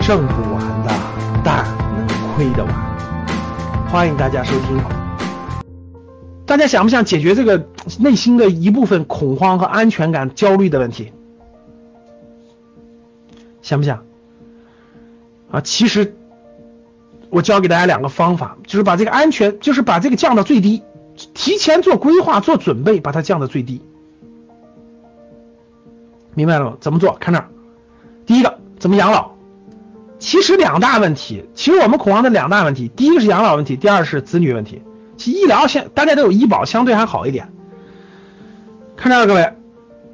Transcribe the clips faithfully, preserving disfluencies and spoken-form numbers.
挣不完的，但能亏得完。欢迎大家收听。大家想不想解决这个内心的一部分恐慌和安全感焦虑的问题？想不想？啊，其实我教给大家两个方法，就是把这个安全，就是把这个降到最低，提前做规划、做准备，把它降到最低。明白了吗？怎么做？看这儿。第一个，怎么养老？其实两大问题，其实我们恐慌的两大问题，第一个是养老问题，第二是子女问题。其实医疗现大家都有医保，相对还好一点。看这儿，各位，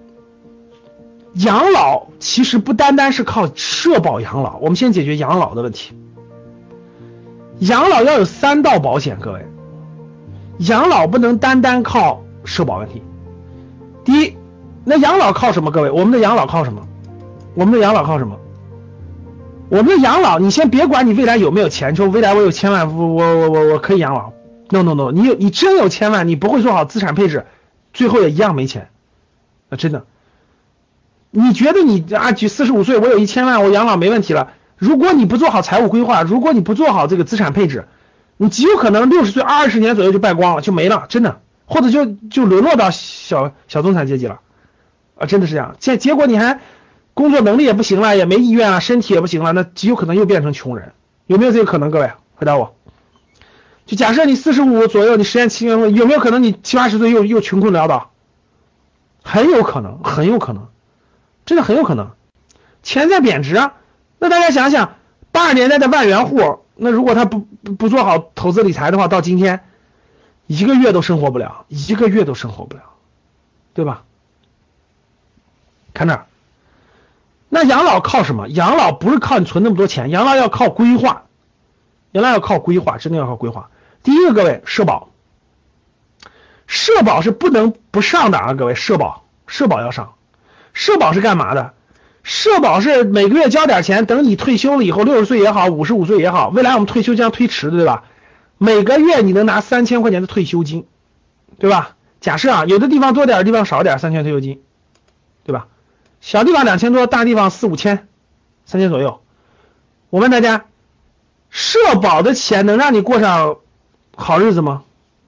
养老其实不单单是靠社保养老，我们先解决养老的问题。养老要有三道保险，各位，养老不能单单靠社保问题。第一，那养老靠什么？各位，我们的养老靠什么？我们的养老靠什么？我们的养老，你先别管你未来有没有钱，说未来我有千万，我我我我可以养老。No no no， 你有你真有千万，你不会做好资产配置，最后也一样没钱。啊，真的。你觉得你啊，四十五岁我有一千万，我养老没问题了。如果你不做好财务规划，如果你不做好这个资产配置，你极有可能六十岁二十年左右就败光了，就没了，真的，或者就就沦落到小小中产阶级了。啊，真的是这样。结结果你还工作能力也不行了，也没意愿啊，身体也不行了，那极有可能又变成穷人。有没有这个可能？各位回答我。就假设你四十五左右，你实验期间有没有可能你七八十岁又又穷困潦倒？很有可能，很有可能，真的很有可能。钱在贬值啊。那大家想想，八十年代的万元户，那如果他不不做好投资理财的话，到今天一个月都生活不了，一个月都生活不了，对吧？看这儿。那养老靠什么？养老不是靠你存那么多钱，养老要靠规划，养老要靠规划，真的要靠规划。第一个，各位，社保，社保是不能不上的啊，各位，社保，社保要上。社保是干嘛的？社保是每个月交点钱，等你退休了以后，六十岁也好，五十五岁也好，未来我们退休将推迟的，对吧？每个月你能拿三千块钱的退休金，对吧？假设啊，有的地方多点，地方少点，三千退休金，对吧？小地方两千多，大地方四五千，三千左右。我问大家，社保的钱能让你过上好日子吗？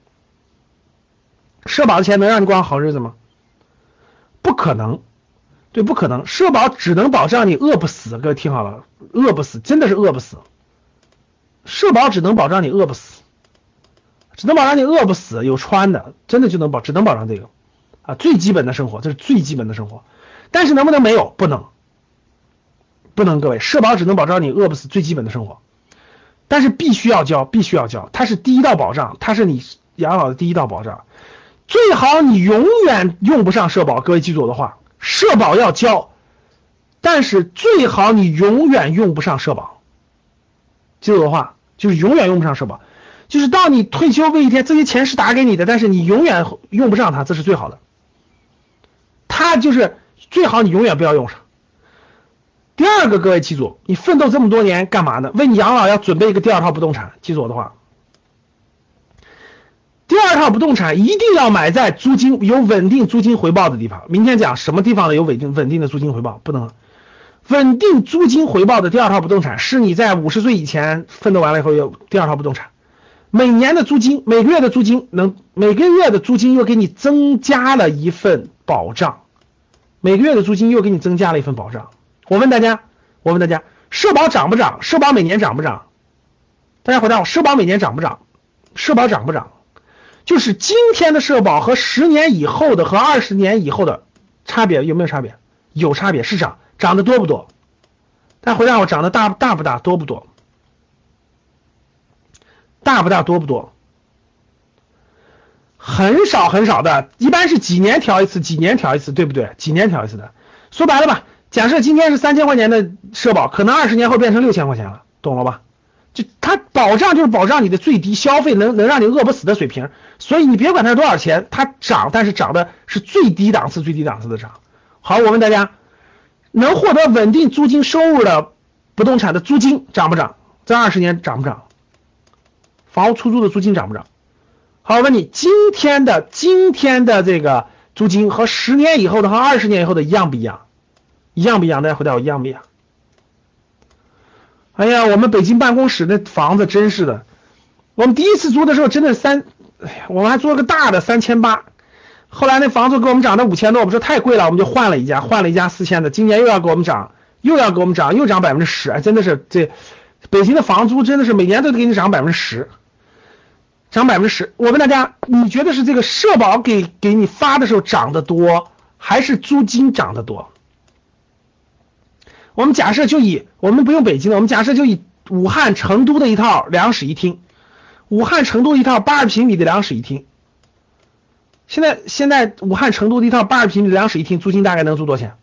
社保的钱能让你过上好日子吗？不可能，对，不可能。社保只能保障你饿不死，各位听好了，饿不死，真的是饿不死。社保只能保障你饿不死，只能保障你饿不死，有穿的，真的就能保，只能保障这个啊，最基本的生活，这是最基本的生活。但是能不能没有？不能，不能，各位，社保只能保障你饿不死最基本的生活，但是必须要交，必须要交，它是第一道保障，它是你养老的第一道保障。最好你永远用不上社保，各位记住我的话，社保要交，但是最好你永远用不上社保。记住我的话，就是永远用不上社保，就是到你退休那一天，这些钱是打给你的，但是你永远用不上它，这是最好的。它就是最好你永远不要用上。第二个，各位记住，你奋斗这么多年干嘛呢？为你养老要准备一个第二套不动产，记住我的话。第二套不动产一定要买在租金有稳定租金回报的地方。明天讲什么地方的有稳定稳定的租金回报，不能稳定租金回报的第二套不动产是你在五十岁以前奋斗完了以后有第二套不动产，每年的租金，每个月的租金能每个月的租金又给你增加了一份保障，每个月的租金又给你增加了一份保障。我问大家，我问大家，社保涨不涨？社保每年涨不涨？大家回答我，社保每年涨不涨？社保涨不涨？就是今天的社保和十年以后的和二十年以后的差别有没有差别？有差别，是涨，涨得多不多？大家回答我，涨得大大不大，多不多？大不大，多不多？很少很少的，一般是几年调一次，几年调一次，对不对？几年调一次的。说白了吧，假设今天是三千块钱的社保，可能二十年后变成六千块钱了，懂了吧？就它保障就是保障你的最低消费，能能让你饿不死的水平，所以你别管它是多少钱，它涨，但是涨的是最低档次、最低档次的涨。好，我问大家，能获得稳定租金收入的不动产的租金涨不涨？这二十年涨不涨？房屋出租的租金涨不涨？好，我问你，今天的今天的这个租金和十年以后的和二十年以后的一样不一样？一样不一样？大家回答我，一样不一样？ 哎呀，我们北京办公室那房子真是的，我们第一次租的时候真的三，哎呀，我们还租了个大的三千八，后来那房子给我们涨到五千多，我们说太贵了，我们就换了一家，换了一家四千的，今年又要给我们涨，又要给我们涨，又涨百分之十，哎，真的是这北京的房租真的是每年都给你涨百分之十，涨百分之十。我问大家，你觉得是这个社保给给你发的时候涨得多，还是租金涨得多？我们假设就以我们不用北京的，我们假设就以武汉、成都的一套两室一厅，武汉、成都一套八十平米的两室一厅。现在现在武汉、成都的一套八十平米的两室一厅，租金大概能租多少钱？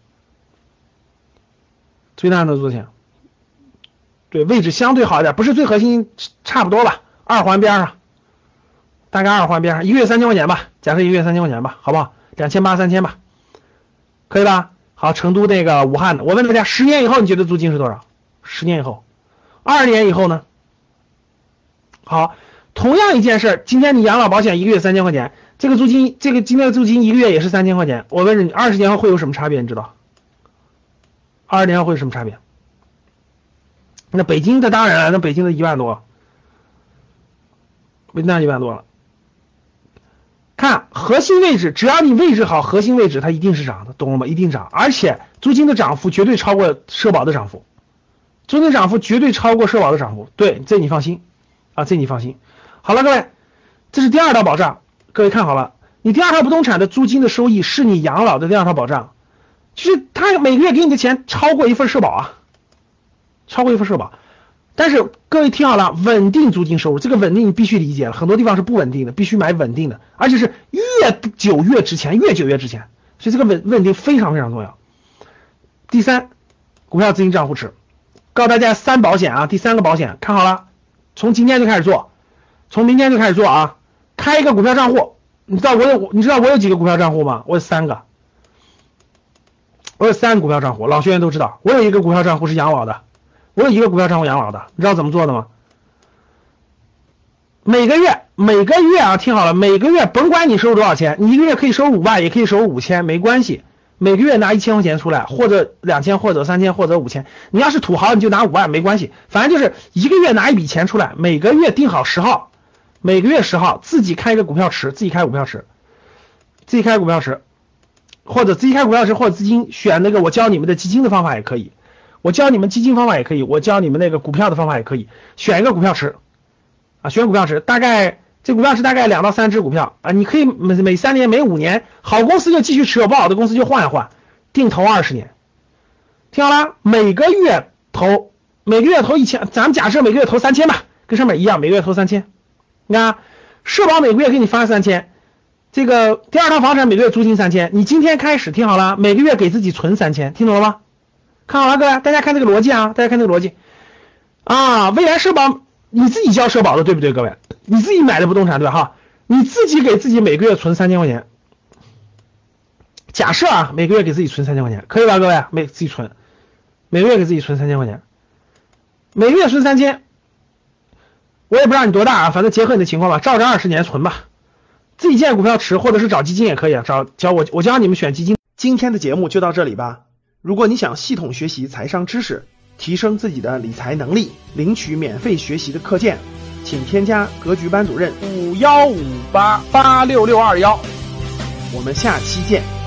租金大概能租多少钱？对，位置相对好一点，不是最核心，差不多吧，二环边上，大概二环边上，一个月三千块钱吧，假设一个月三千块钱吧，好不好？两千八三千吧，可以吧？好，成都那个武汉的，我问大家，十年以后你觉得租金是多少？十年以后，二十年以后呢？好，同样一件事，今天你养老保险一个月三千块钱，这个租金，这个今天的租金一个月也是三千块钱，我问你，二十年后会有什么差别？你知道？二十年后会有什么差别？那北京的当然了，那北京的一万多，北京那一万多了。看核心位置，只要你位置好，核心位置它一定是涨的，懂了吗？一定涨，而且租金的涨幅绝对超过社保的涨幅，租金涨幅绝对超过社保的涨幅，对，这你放心啊，这你放心。好了，各位，这是第二套保障，各位看好了，你第二套不动产的租金的收益是你养老的第二套保障，就是他每个月给你的钱超过一份社保啊，超过一份社保。但是各位听好了，稳定租金收入，这个稳定你必须理解了，很多地方是不稳定的，必须买稳定的，而且是越久越值钱，越久越值钱，所以这个稳稳定非常非常重要。第三，股票资金账户池，告诉大家三保险啊，第三个保险看好了，从今天就开始做，从明天就开始做啊，开一个股票账户，你知道我有你知道我有几个股票账户吗？我有三个，我有三个股票账户，老学员都知道，我有一个股票账户是养老的。我有一个股票账户养老的，你知道怎么做的吗？每个月每个月啊，听好了，每个月甭管你收入多少钱，你一个月可以收入五万，也可以收入五千，没关系，每个月拿一千块钱出来，或者两千，或者三千，或者五千。你要是土豪，你就拿五万，没关系，反正就是一个月拿一笔钱出来，每个月定好十号，每个月十号自己开一个股票池，自己开股票池，自己开股票池，或者自己开股票池，或者资金选那个我教你们的基金的方法也可以。我教你们基金方法也可以，我教你们那个股票的方法也可以，选一个股票池啊，选股票池，大概这股票池大概两到三只股票啊，你可以每每三年每五年，好公司就继续持有，不好的公司就换一换，定投二十年。听好了，每个月投，每个月投一千，咱们假设每个月投三千吧，跟上面一样，每个月投三千。你看，社保每个月给你发三千，这个第二套房产每个月租金三千，你今天开始听好了，每个月给自己存三千，听懂了吗？看好了，各位，大家看这个逻辑啊，大家看这个逻辑啊，未来社保你自己交社保的，对不对？各位，你自己买的不动产，对吧？哈，你自己给自己每个月存三千块钱，假设啊，每个月给自己存三千块钱，可以吧？各位，每自己存，每个月给自己存三千块钱，每个月存三千，我也不知道你多大啊，反正结合你的情况吧，照着二十年存吧，自己建股票池，或者是找基金也可以啊，找教我，我教你们选基金。今天的节目就到这里吧。如果你想系统学习财商知识，提升自己的理财能力，领取免费学习的课件，请添加格局班主任五幺五八八六六二幺，我们下期见。